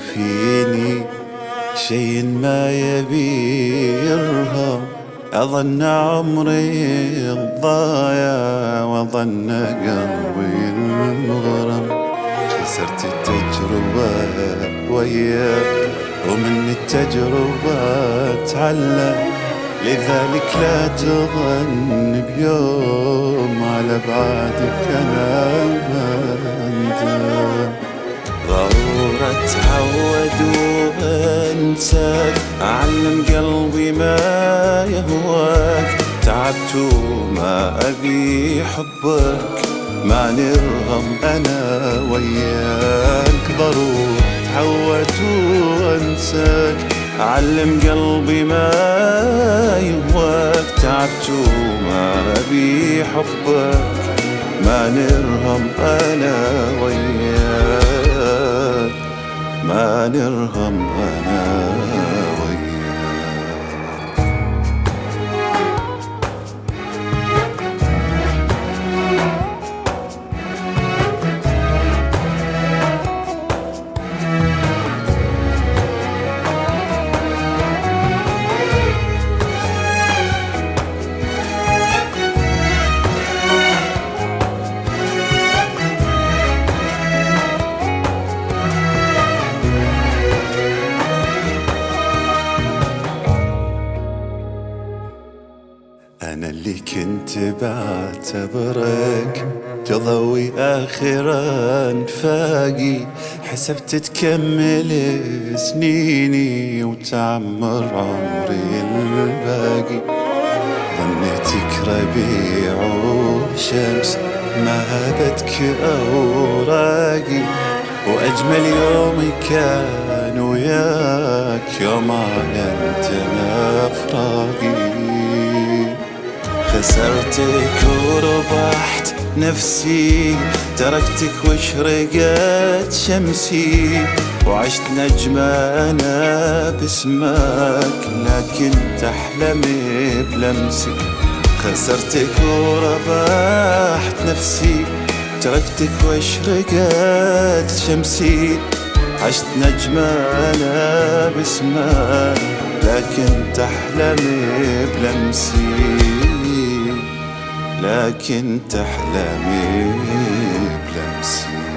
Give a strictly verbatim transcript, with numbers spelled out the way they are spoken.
فيني شي ما يبي يرهم. أظن عمري الضايع وظن قلبي المغرم. خسرت التجربة وياك ومن التجربة اتعلم. لذلك لا تظن بيوم على بعدك أنا بندم. ضرورة اتعود وانساك، أعلم قلبي ما يهواك. تعبت وما أبي حبك، ما نرهم أنا وياك. ضرورة اتعود وانساك، أعلم قلبي ما يهواك. تعبت وما أبي حبك، ما نرهم أنا وياك. ما نرهم أنا وياك. أنا اللي كنت بعتبرك تضوي آخر انفاقي. حسبت تكمل سنيني وتعمر عمري الباقي. ظنيتك ربيع وشمس ما هبتك أوراقي. وأجمل يوم كان وياك يوم أعلنت أنا فراقي. خسرتك وربحت نفسي، تركتك واشرقت شمسي. وعشت نجمة أنا باسمك، لكن تحلمي بلمسي. خسرتك وربحت نفسي، تركتك واشرقت شمسي. عشت نجمة أنا باسمك، لكن تحلمي بلمسي. لكن تحلمي بلمسي.